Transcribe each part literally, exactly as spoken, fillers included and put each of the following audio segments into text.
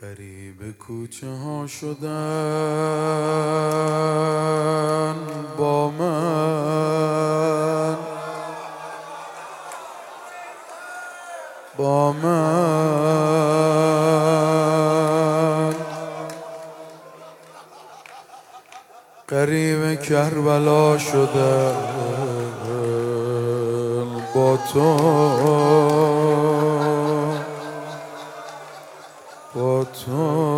غریب کوچه ها شدن با من، با من غریب کربلا شدن با تو، با تو.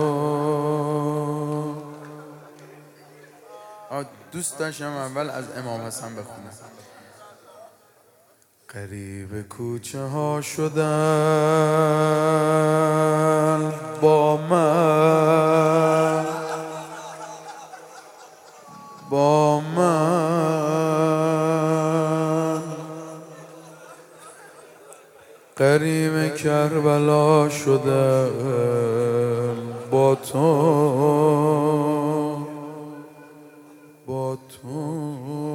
دوست داشتم اول از امام حسن بخونم. غریب کوچه ها شدن با من، با من غریب کربلا شدن با تو، با تو.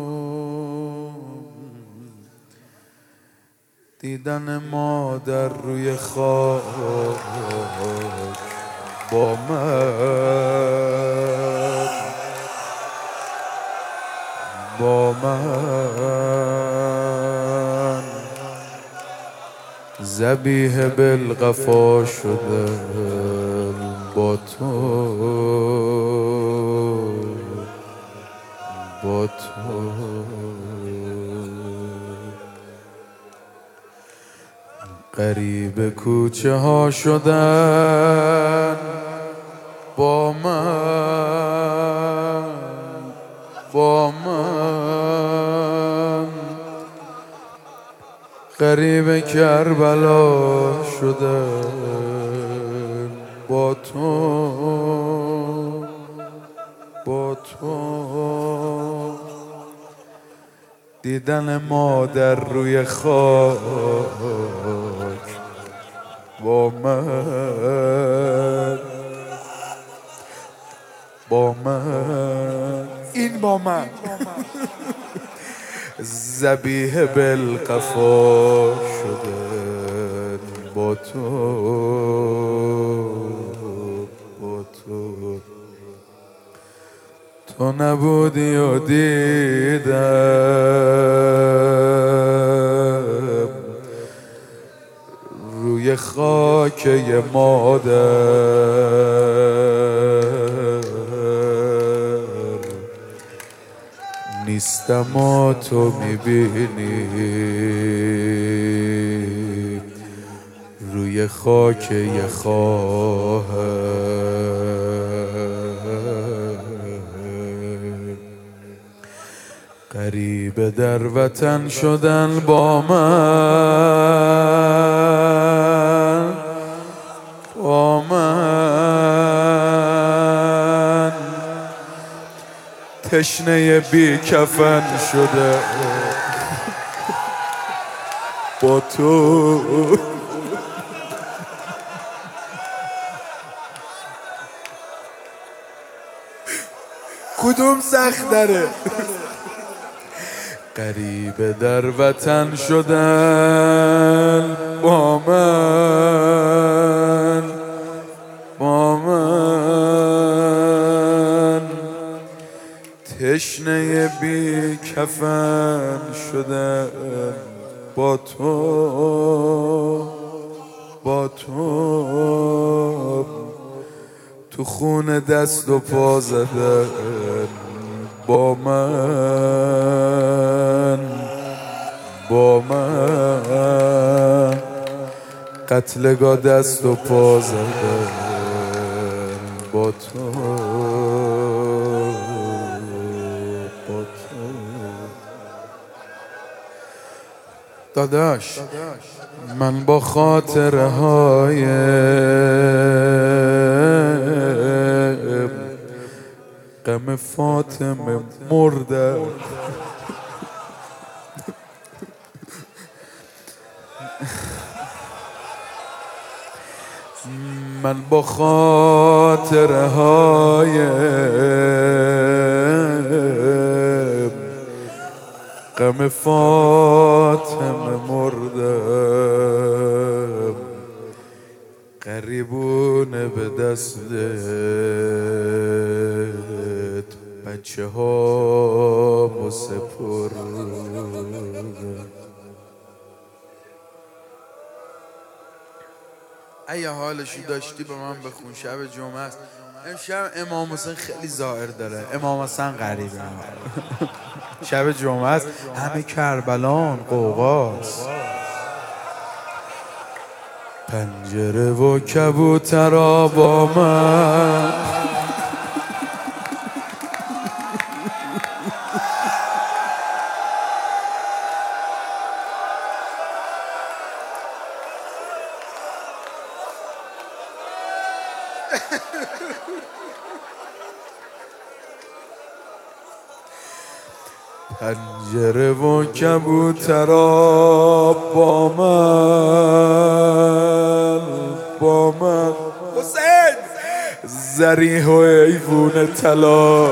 دیدن مادر روی خاک با من، با من ذبیح بالقفا شدن با تو، با تو. غریب کوچه ها شدن با من، با من غریب کربلا شدن با تو، با تو. دیدن مادر روی خاک با من، با من، این با من ذبیح بالقفا شدن با تو، با تو. تو نبودی و دیدم روی خاک یه مادر نیستم و تو میبینی روی خاک یه خواهر. غریب در وطن شدن با من، با من تشنه بی کفن شده با تو. کدوم سخت داره؟ غریب در وطن شدن با من، با من تشنه بی کفن شدن با تو، با تو. تو خون دست و پا زدن با من، با من قتلگاه دست و پا زدن با تو، با تو. داداش من با خاطره های غم فاطمه مردم، من با خاطره های غم فاطمه مردم. غریبونه به دستت بچه ها مسپر. اگه حالشو داشتی به من بخون. شب جمعه است امشب. امام حسین خیلی ظاهر داره. امام حسین غریبه. شب جمعه است همه کربلان قوقاست. پنجره و کبوترا با من پنجره و کبوترا با من با من حسین زریح و ایوون طلا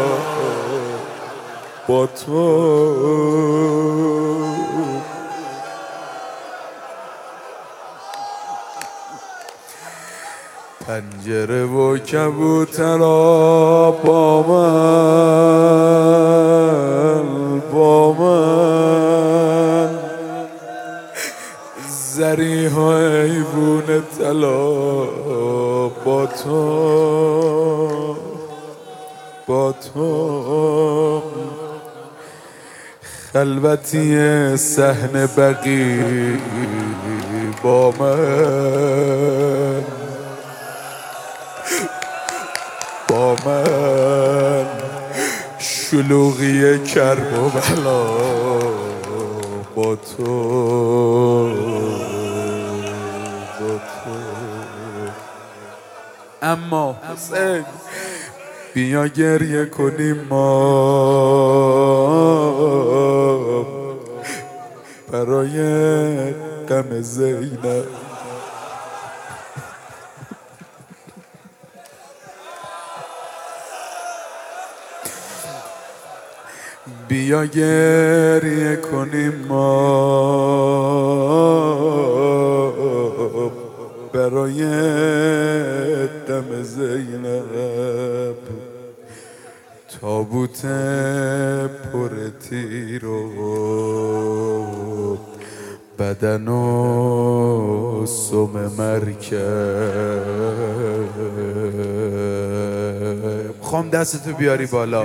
با تو. پنجره و کبوترا با من با من زریح و ایوون طلا با تو با تو. خلوتی صحن بقیع با من با من شلوغی کرب و بلا با تو با تو. اما حسین بیا گریه کنیم ما برای غم زینب. بیا گریه کنیم ما برای غم زینب. تابوت پر تیر و بدن و سم مرکب. خوام دستتو بیاری بالا.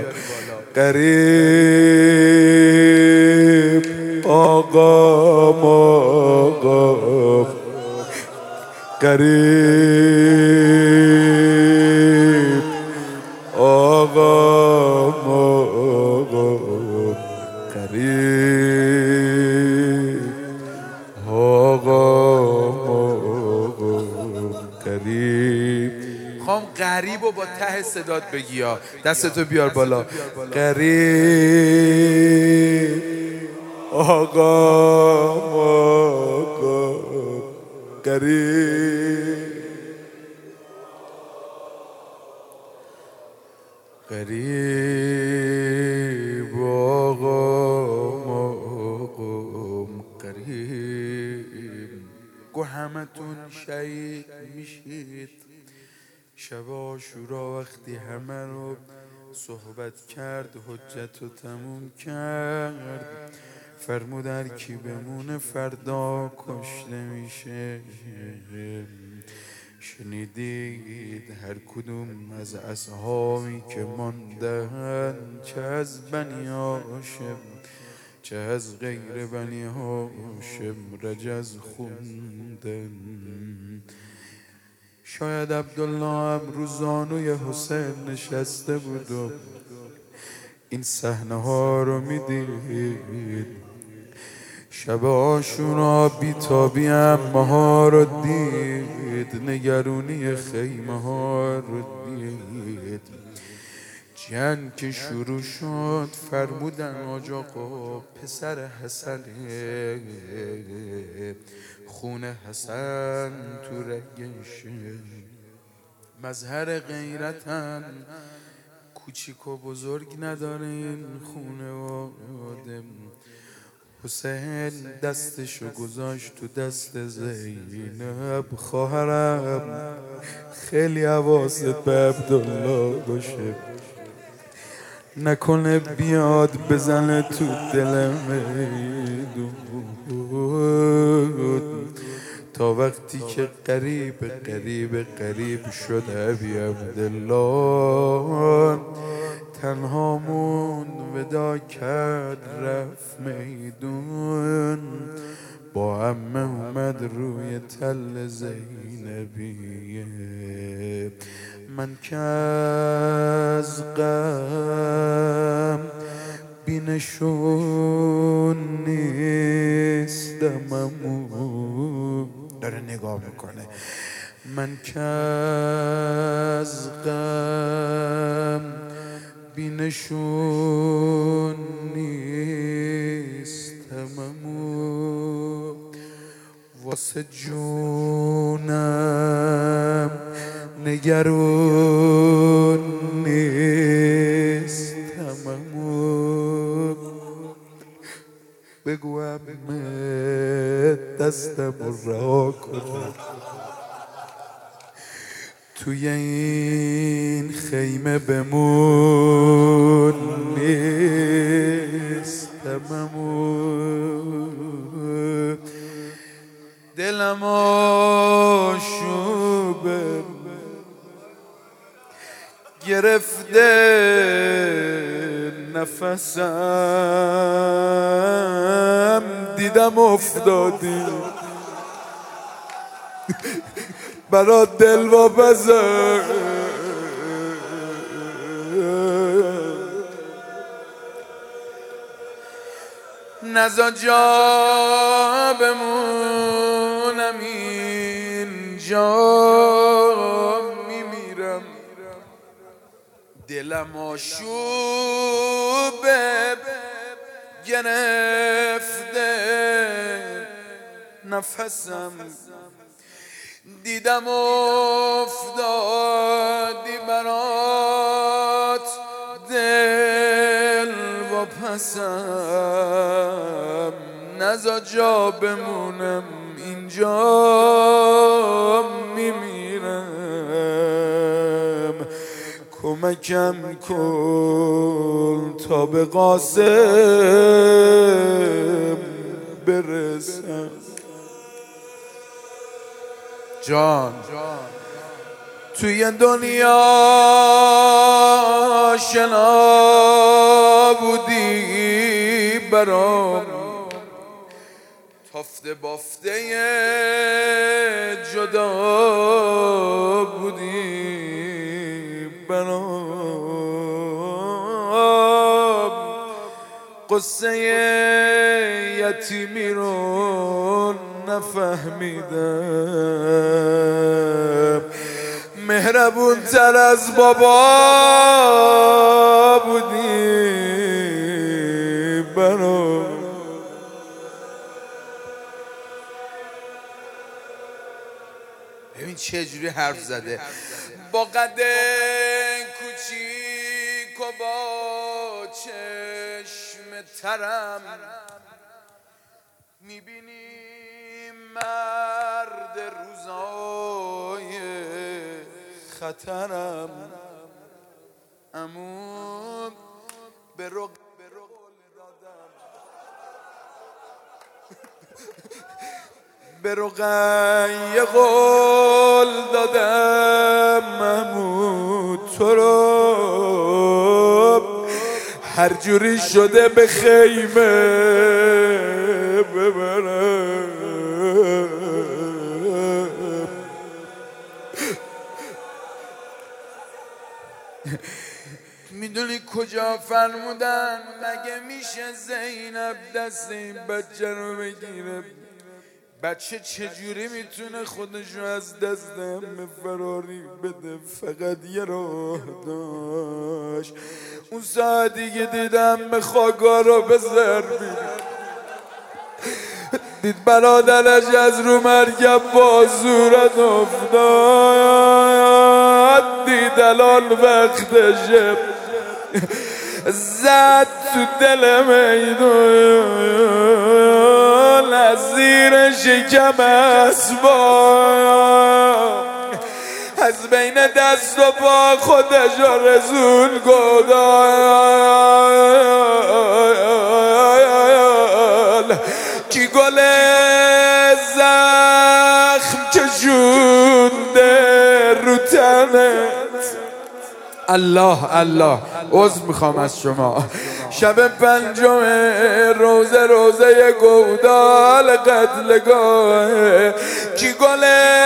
غریب آقا آقا غریب آقا آقا غریب آقا آقا غریب. خوام غریب و با ته صدات بگی ها. دستتو بیار بالا. غریب آقا آقا غریب غریب آقا آقا غریب. گو همتون شهید میشید شب عاشورا وقتی همه رو صحبت کرد حجت رو تموم کرد. فرمود هر کی بمونه فردا کشته میشه. شنیدید هر کدوم از اصحابی که ماندن چه از بنی هاشم چه از غیر بنی هاشم رجز خوندن. شاید عبدالله هم رو زانوی حسین نشسته بود و این صحنه ها رو میدید. شب عاشورا بیتابی امه ها رو دید. نگرونی خیمه ها رو دید. جنگ که شروع شد فرمودن آج آقا پسر حسنه خون حسن تو رگشه. مظهر غیرتن کوچیک و بزرگ نداره این خونه و آدم. حسین دستشو گذاشت تو دست زینب. خواهرم خیلی حواست به عبدالله باشه، نکنه بیاد بزنه تو دل میدون. تا وقتی که قریب قریب قریب شد ابی عبدالله، تنها موند ودا کرد رفت میدون. با عمه اومد روی تل زینبیه. من که از غم بینشون نیستم، امو داره نگاه میکنه. من که از غم بینشون نیستم، امو واسه جونم نگرون نیستم، امو بگو عمه دستم رو رها کنه. توی این خیمه بمون نیستم، امو دلم آشوبه گرفته نفسم، دیدم افتادی برات دل واپسم. نزا جا بمونم اینجا، میمیرم دلم آشوبه گرفته نفسم، دیدم افتادی برات دل و پسم. نزا جا بمونم اینجا، میمیرم کمکم کن تا به قاسم برسم. جان توی دنیا شنا بودی برام، تافته بافته جدا بودی برام. قصه یتیمی رو نفهمیدم، مهربون تر از بابا بودی برام. ببین چه جوری حرف زده، با قد کوچیک و با چشم ترم، میبینی مرد روزای خطرم. امون به رق به رقیه قول دادم، امون تو رو هر جوری شده به خیمه ببرم. میدونی کجا فرمودن مگه میشه زینب دست این بچه رو بگیره؟ بچه چجوری میتونه خودشو از دست همه فراری بده؟ فقط یه راه داشت، اون ساعتی که دیدم به خاکا رو به سر دید برادرش از رو مرکب با زورت افتاد. دید الان وقتشه زد تو دل میدون از زیر شکم اسباب از بین دست و پا خودش رسون گدال کی گل زخم کشونده رو تنت. الله الله عذر میخوام از شما. شب پنجم روزه روزه گودال قتلگاه کی گل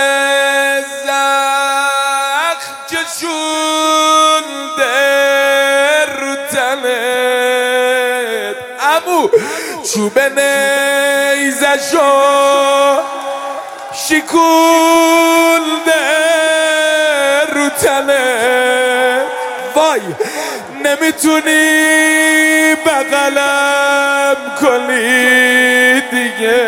زخم کشونده رو تنت. عمو چوب نیزشو شکونده رو تنت. وای نمیتونی بغلم کنی دیگه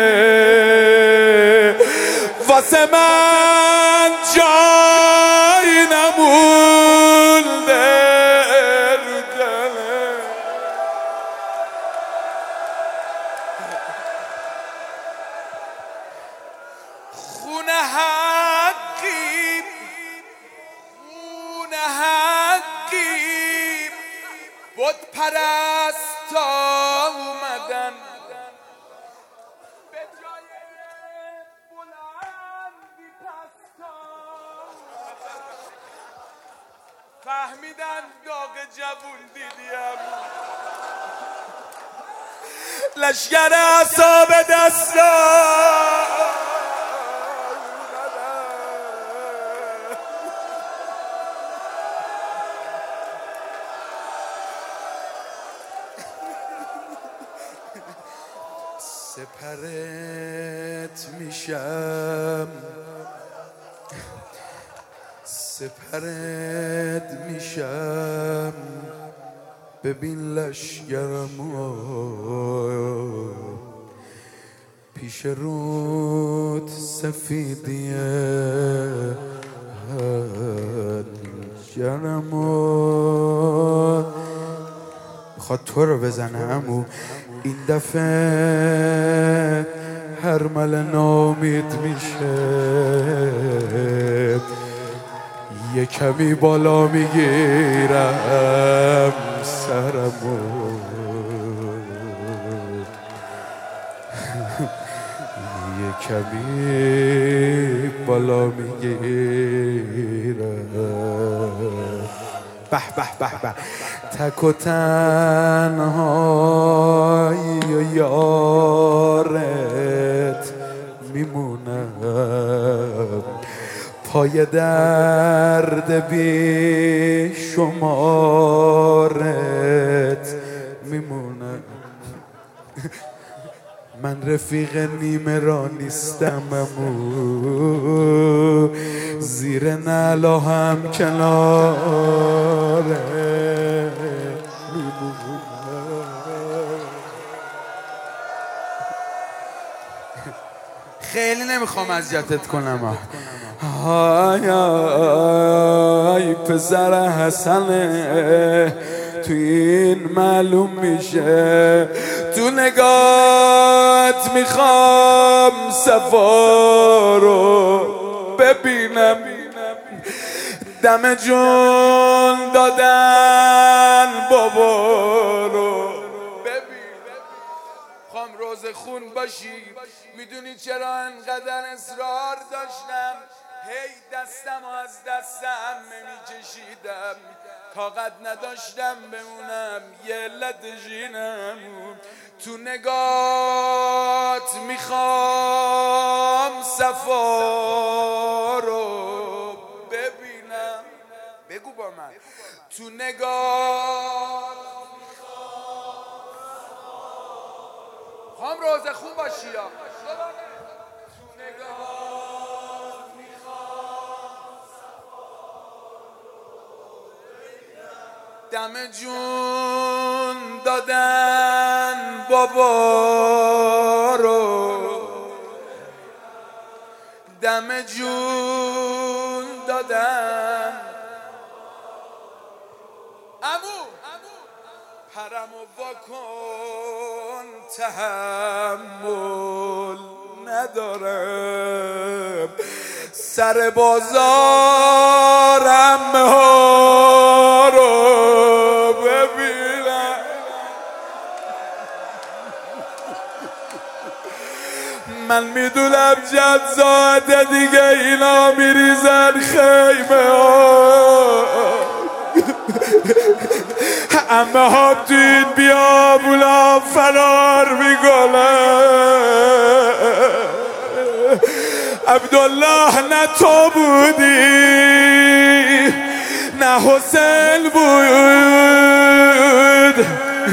واسه من جای نمونده رو دلم. خونه حقی خونه حقی بود پرستا اومدن به جای بلندی پستا فهمیدن داغ جوون دیدیم لشگر اعصاب دستا سپرت میشم سپرت میشم ببین لشگرمو پیش رود سفیدیه جرمو میخواد تو رو بزنه عمو. این دفعه هر مل نامید میشه یه کمی بالا میگیرم سرمو یه کمی بالا میگیرم. به به به به تک و تنهای یارت میمونم پای درد بی شمارت میمونم. من رفیق نیمه را نیستم امو زیر نعلا هم کناره خیلی نمیخوام اذیتت کنم. آی آی پسر حسنه تو این معلوم میشه تو نگات میخوام صفا رو ببینم دم جون دادن بابا رو ببینم. خوام روز خون باشی میدونی چرا انقدر اصرار داشتم هی دستم و از دستم نمیکشیدم طاقت نداشتم بمونم یه علت جینم تو نگات میخوام صفا رو ببینم. بگو با من تو نگات میخوام روز خوب باشی یا تو نگات میخوام دم جون دادن بابا رو دم جون دادن. عمو حرمو واکن تحمل ندارم، سر بازارم ها رو ببینم. من میدونم جزاده دیگه اینا میریزن خیمه ها، امه ها تو این بیابونا فرار میکنن. عبدالله نه تو بودی نه حسین بود،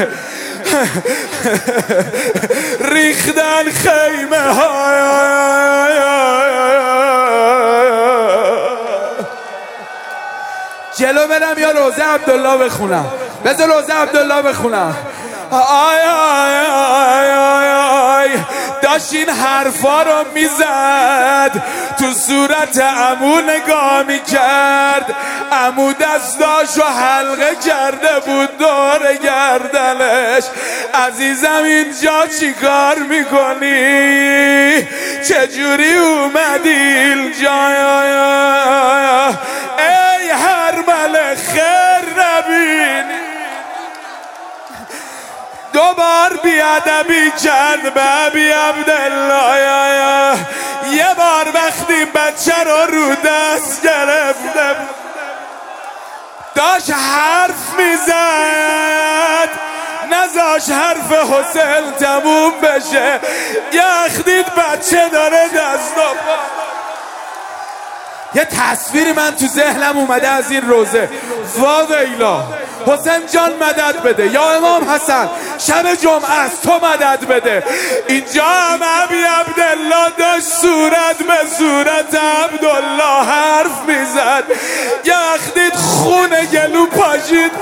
ریختن خیمه ها. جلو برم یا روزه عبدالله بخونم؟ بذار روزه عبدالله بخونم. آی آی آی آی آی داشت این حرفا رو میزد، تو صورت عمو نگاه میکرد، عمو دستاشو حلقه کرده بود دور گردنش. عزیزم اینجا چی کار میکنی؟ چجوری اومدی اینجا؟ ای هرمله خیر نبینی. دوبار بیادبی کرد به ابی عبدالله. یه بار وقتی بچه رو رو دست گرفته داشت حرف میزد، نذاش حرف حسین تموم بشه، یخدید بچه داره دست و پا. یه تصویری من تو ذهنم اومده از این روزه. وا ویلا، حسین جان مدد بده، یا امام حسن شب جمعه است تو مدد بده. اینجا هم ابی عبدالله داشت صورت به صورت عبدالله حرف میزد، یخدید خون گلو پاشید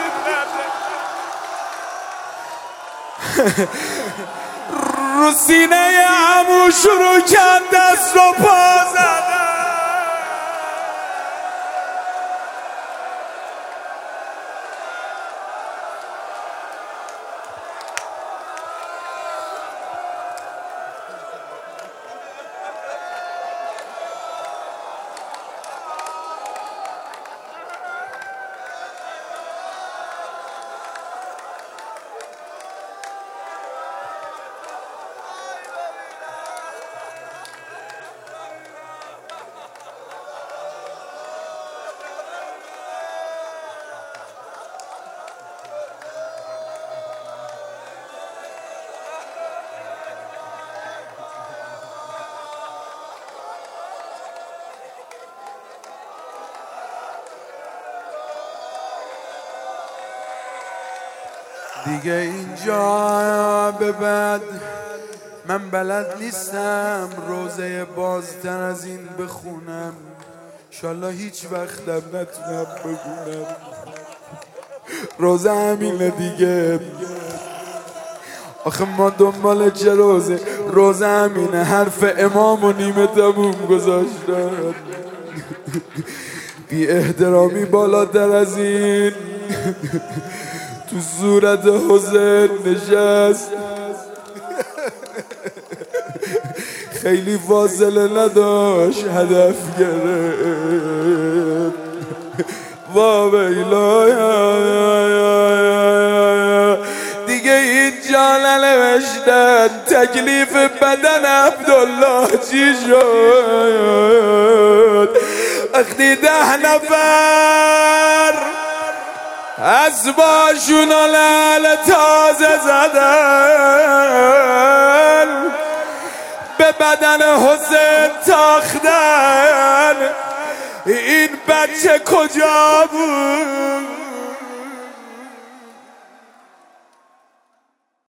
رو سینه عمو شروع کرد دست و پا زدن. دیگه اینجا به بعد من بلد نیستم روزه بازتر از این بخونم، انشالله هیچ وقتم نتونم بخونم. روزه همینه دیگه، آخه ما دنبال چه روزه؟ روزه همینه، حرف امام و نیمه تموم گذاشتن. بی احترامی بالاتر از این تو صورت حسین نشست، خیلی فاصله نداشت هدف گرفت. وا ویلا دیگه اینجا ننوشتن تکلیف بدن عبدالله چی شد. وقتی ده نفر از باشون و لعل تازه زدن به بدن حسین تاختن، این بچه کجا بود؟